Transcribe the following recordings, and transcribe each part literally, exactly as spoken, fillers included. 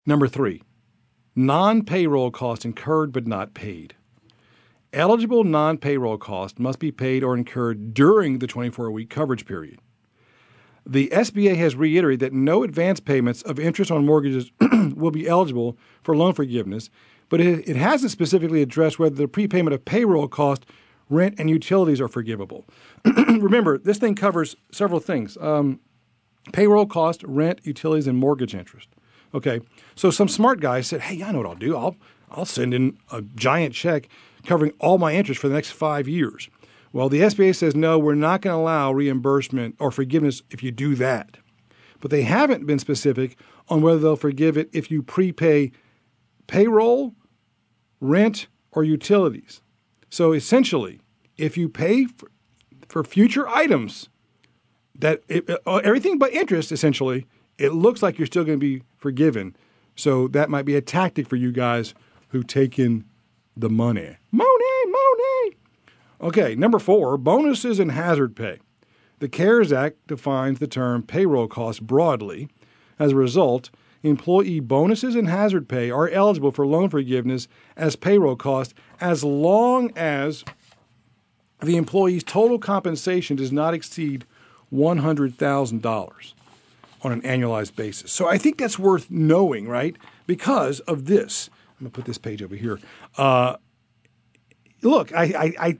Number three, non-payroll costs incurred but not paid. Eligible non-payroll costs must be paid or incurred during the twenty-four week coverage period. The S B A has reiterated that no advance payments of interest on mortgages will be eligible for loan forgiveness, but it, it hasn't specifically addressed whether the prepayment of payroll cost, rent, and utilities are forgivable. Remember, this thing covers several things. Um, payroll cost, rent, utilities, and mortgage interest. Okay, so some smart guy said, hey, I know what I'll do. I'll, I'll send in a giant check covering all my interest for the next five years. Well, the S B A says, no, we're not going to allow reimbursement or forgiveness if you do that. But they haven't been specific on whether they'll forgive it if you prepay payroll, rent, or utilities. So essentially, if you pay for, for future items, that it, uh, everything but interest, essentially, it looks like you're still going to be forgiven. So that might be a tactic for you guys who take in the money. Money, money. Okay, number four, bonuses and hazard pay. The CARES Act defines the term payroll costs broadly. As a result, employee bonuses and hazard pay are eligible for loan forgiveness as payroll costs as long as the employee's total compensation does not exceed one hundred thousand dollars on an annualized basis. So I think that's worth knowing, right? Because of this. I'm going to put this page over here. Uh, look, I, I, I,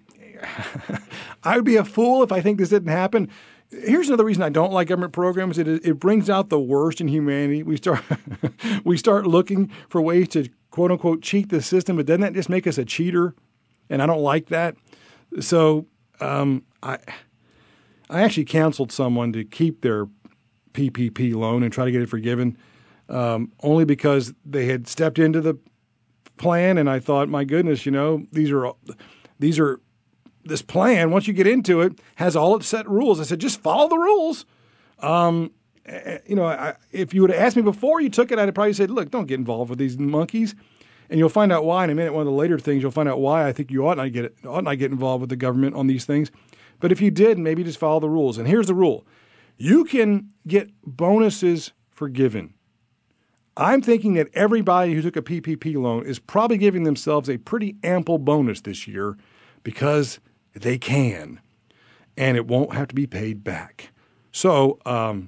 I would be a fool if I think this didn't happen. Here's another reason I don't like government programs. It, it brings out the worst in humanity. We start, we start looking for ways to, quote unquote, cheat the system, but doesn't that just make us a cheater? And I don't like that. So um, I, I actually counseled someone to keep their P P P loan and try to get it forgiven, um, only because they had stepped into the plan, and I thought, my goodness, you know, these are these are this plan. Once you get into it, has all its set rules. I said, just follow the rules. Um, you know, I, if you would have asked me before you took it, I'd have probably said, look, don't get involved with these monkeys, and you'll find out why in a minute. One of the later things, you'll find out why I think you ought not get it, ought not get involved with the government on these things. But if you did, maybe just follow the rules. And here's the rule. You can get bonuses forgiven. I'm thinking that everybody who took a P P P loan is probably giving themselves a pretty ample bonus this year because they can, and it won't have to be paid back. So um,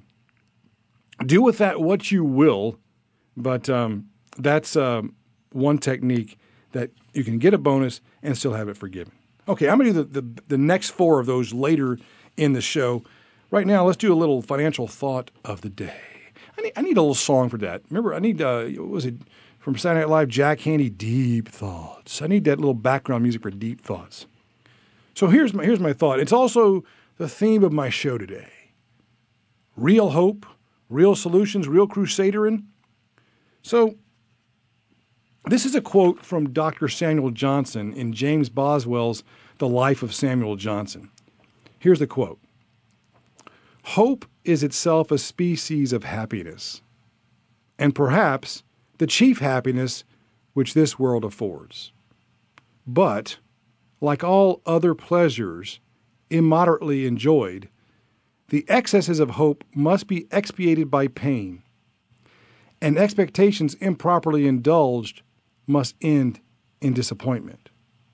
do with that what you will, but um, that's um, one technique that you can get a bonus and still have it forgiven. Okay, I'm going to do the, the, the next four of those later in the show. Right now, let's do a little financial thought of the day. I need, I need a little song for that. Remember, I need, uh, what was it, from Saturday Night Live, Jack Handy, Deep Thoughts. I need that little background music for Deep Thoughts. So here's my, here's my thought. It's also the theme of my show today. Real hope, real solutions, real crusaderin'. So this is a quote from Doctor Samuel Johnson in James Boswell's The Life of Samuel Johnson. Here's the quote. Hope is itself a species of happiness, and perhaps the chief happiness which this world affords. But, like all other pleasures immoderately enjoyed, the excesses of hope must be expiated by pain, and expectations improperly indulged must end in disappointment.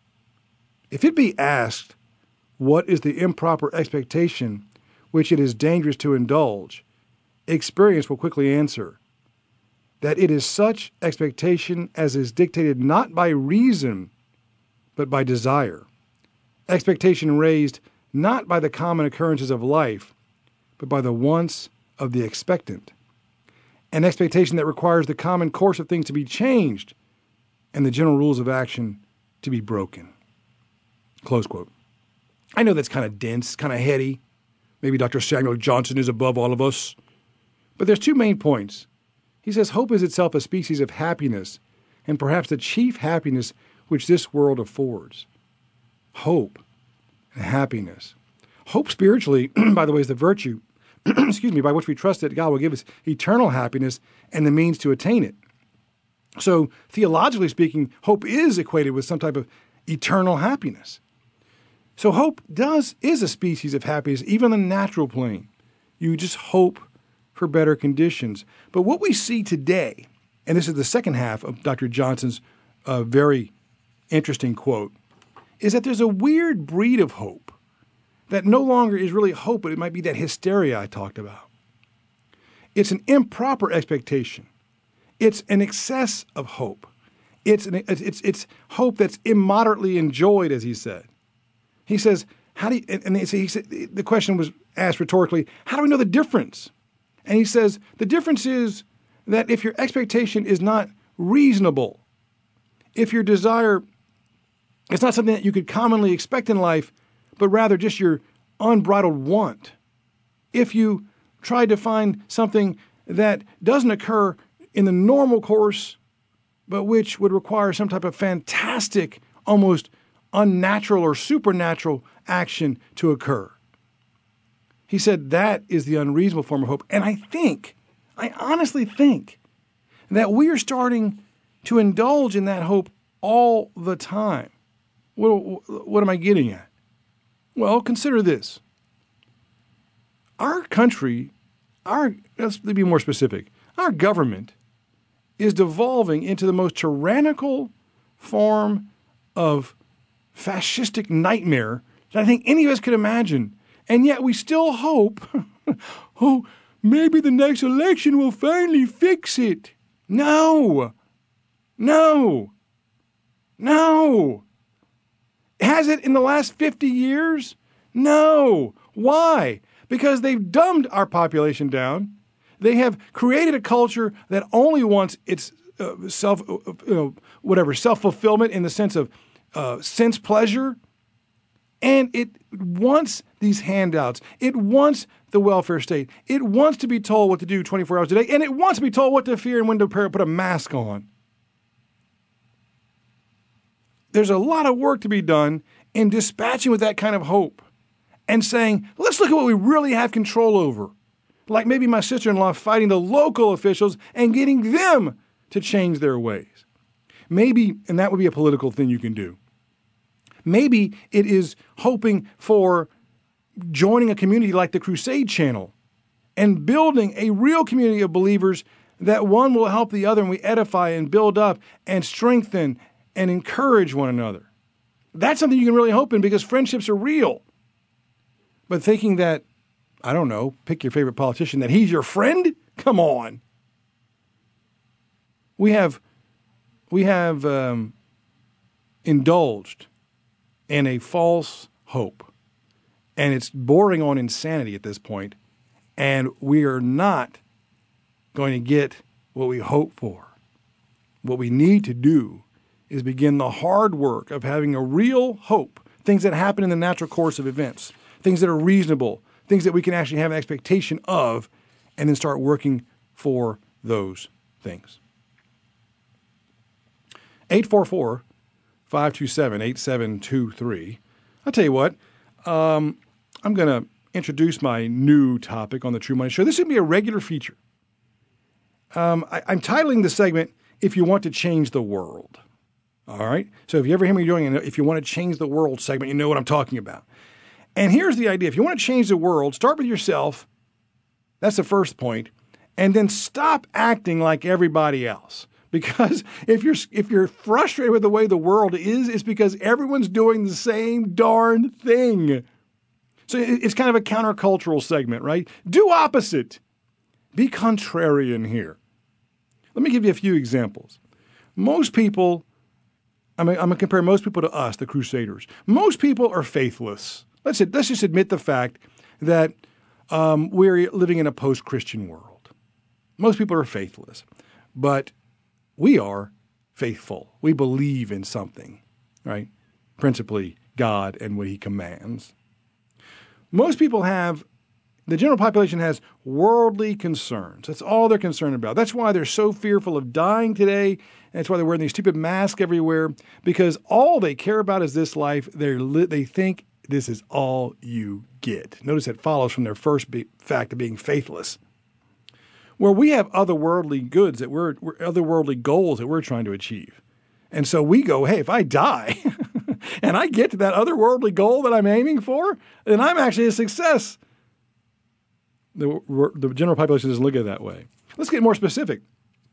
If it be asked, what is the improper expectation which it is dangerous to indulge, experience will quickly answer that it is such expectation as is dictated not by reason, but by desire. Expectation raised not by the common occurrences of life, but by the wants of the expectant. An expectation that requires the common course of things to be changed and the general rules of action to be broken. Close quote. I know that's kind of dense, kind of heady. Maybe Doctor Samuel Johnson is above all of us. But there's two main points. He says hope is itself a species of happiness, and perhaps the chief happiness which this world affords. Hope and happiness. Hope spiritually, by the way, is the virtue, excuse me, by which we trust that God will give us eternal happiness and the means to attain it. So theologically speaking, hope is equated with some type of eternal happiness. So hope does is a species of happiness, even on the natural plane. You just hope for better conditions. But what we see today and this is the second half of Doctor Johnson's uh, very interesting quote, is that there's a weird breed of hope that no longer is really hope, but it might be that hysteria I talked about. It's an improper expectation. It's an excess of hope. It's, an, it's, it's hope that's immoderately enjoyed, as he said. He says, how do you, and he said, the question was asked rhetorically, how do we know the difference? And he says, the difference is that if your expectation is not reasonable, if your desire is not something that you could commonly expect in life, but rather just your unbridled want, if you try to find something that doesn't occur in the normal course, but which would require some type of fantastic, almost unnatural or supernatural action to occur. He said that is the unreasonable form of hope. And I think, I honestly think, that we are starting to indulge in that hope all the time. What, what am I getting at? Well, consider this. Our country, our let's be more specific, our government is devolving into the most tyrannical form of fascistic nightmare that I think any of us could imagine. And yet we still hope, oh, maybe the next election will finally fix it. No, no, no. Has it in the last fifty years? No. Why? Because they've dumbed our population down. They have created a culture that only wants its uh, self, uh, you know, whatever, self-fulfillment in the sense of uh, sense pleasure. And it wants these handouts. It wants the welfare state. It wants to be told what to do twenty-four hours a day. And it wants to be told what to fear and when to put a mask on. There's a lot of work to be done in dispatching with that kind of hope and saying, let's look at what we really have control over. Like maybe my sister-in-law fighting the local officials and getting them to change their ways. Maybe, and that would be a political thing you can do. Maybe it is hoping for joining a community like the Crusade Channel and building a real community of believers that one will help the other and we edify and build up and strengthen and encourage one another. That's something you can really hope in because friendships are real. But thinking that, I don't know, pick your favorite politician, that he's your friend? Come on. We have, we have um, indulged in a false hope. And it's bordering on insanity at this point. And we are not going to get what we hope for. What we need to do is begin the hard work of having a real hope, things that happen in the natural course of events, things that are reasonable, things that we can actually have an expectation of, and then start working for those things. eight four four, five two seven, eight seven two three. I'll tell you what, um, I'm going to introduce my new topic on the True Money Show. This is going to be a regular feature. Um, I, I'm titling the segment, If You Want to Change the World. All right? So if you ever hear me doing it, if you want to change the world segment, you know what I'm talking about. And here's the idea. If you want to change the world, start with yourself. That's the first point. And then stop acting like everybody else. Because if you're if you're frustrated with the way the world is, it's because everyone's doing the same darn thing. So it's kind of a countercultural segment, right? Do opposite. Be contrarian here. Let me give you a few examples. Most people, I'm going to compare most people to us, the Crusaders. Most people are faithless. Let's, let's just admit the fact that um, we're living in a post-Christian world. Most people are faithless, but we are faithful. We believe in something, right? Principally God and what he commands. Most people have, the general population has worldly concerns. That's all they're concerned about. That's why they're so fearful of dying today. And that's why they're wearing these stupid masks everywhere, because all they care about is this life. They're li- they think this is all you get. Notice that follows from their first be- fact of being faithless. Where we have otherworldly goods that we're, we're otherworldly goals that we're trying to achieve. And so we go, hey, if I die and I get to that otherworldly goal that I'm aiming for, then I'm actually a success. The, the general population doesn't look at it that way. Let's get more specific.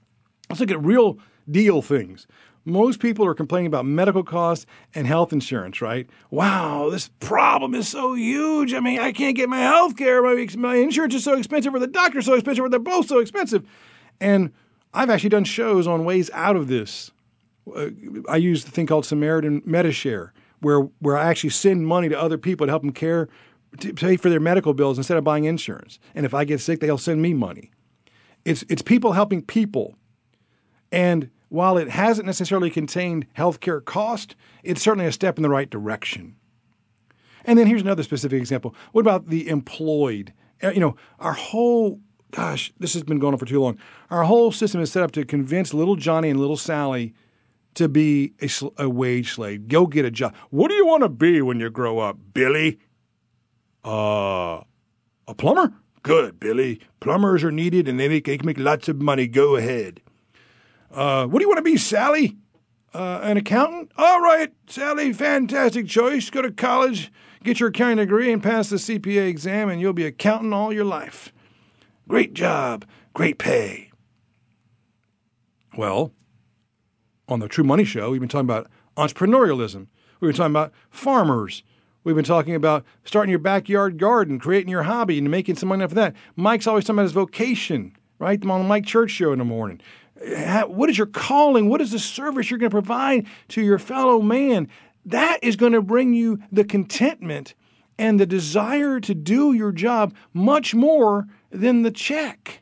Let's look at real deal things. Most people are complaining about medical costs and health insurance, right? Wow, this problem is so huge. I mean, I can't get my health care. My, my insurance is so expensive, or the doctor's so expensive, or they're both so expensive. And I've actually done shows on ways out of this. Uh, I use the thing called Samaritan MediShare, where, where I actually send money to other people to help them care, to pay for their medical bills instead of buying insurance. And if I get sick, they'll send me money. It's, it's people helping people. And while it hasn't necessarily contained healthcare cost, it's certainly a step in the right direction. And then here's another specific example. What about the employed? You know, our whole, gosh, this has been going on for too long. Our whole system is set up to convince little Johnny and little Sally to be a, a wage slave. Go get a job. What do you want to be when you grow up, Billy? Uh, a plumber? Good, Billy. Plumbers are needed and they, make, they can make lots of money. Go ahead. Uh, what do you want to be, Sally? Uh, an accountant? All right, Sally, fantastic choice. Go to college, get your accounting degree, and pass the C P A exam, and you'll be accountant all your life. Great job, great pay. Well, on the True Money Show, we've been talking about entrepreneurialism. We've been talking about farmers. We've been talking about starting your backyard garden, creating your hobby, and making some money off of that. Mike's always talking about his vocation, right? I'm on the Mike Church Show in the morning. What is your calling? What is the service you're going to provide to your fellow man? That is going to bring you the contentment and the desire to do your job much more than the check.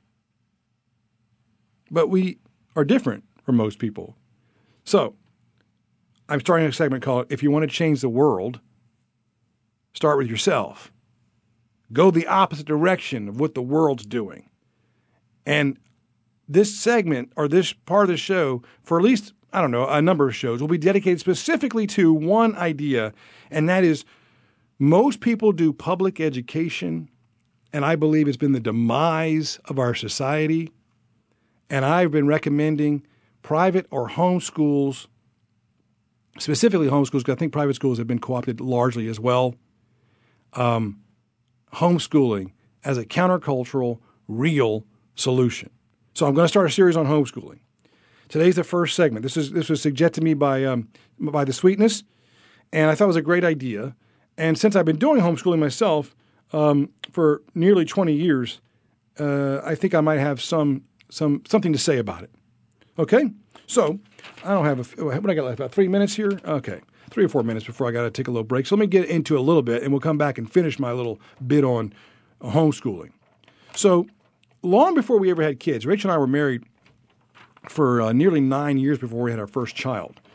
But we are different from most people. So I'm starting a segment called If You Want to Change the World, Start with Yourself. Go the opposite direction of what the world's doing. And this segment, or this part of the show, for at least, I don't know, a number of shows, will be dedicated specifically to one idea, and that is most people do public education, and I believe it's been the demise of our society, and I've been recommending private or home schools, specifically homeschools, because I think private schools have been co-opted largely as well, um, homeschooling as a countercultural, real solution. So I'm going to start a series on homeschooling. Today's the first segment. This is this was suggested to me by um, by The Sweetness, and I thought it was a great idea. And since I've been doing homeschooling myself um, for nearly twenty years, uh, I think I might have some some something to say about it. Okay, so I don't have a what I got left about three minutes here. Okay, three or four minutes before I got to take a little break. So let me get into it a little bit, and we'll come back and finish my little bit on homeschooling. So. Long before we ever had kids, Rachel and I were married for uh, nearly nine years before we had our first child.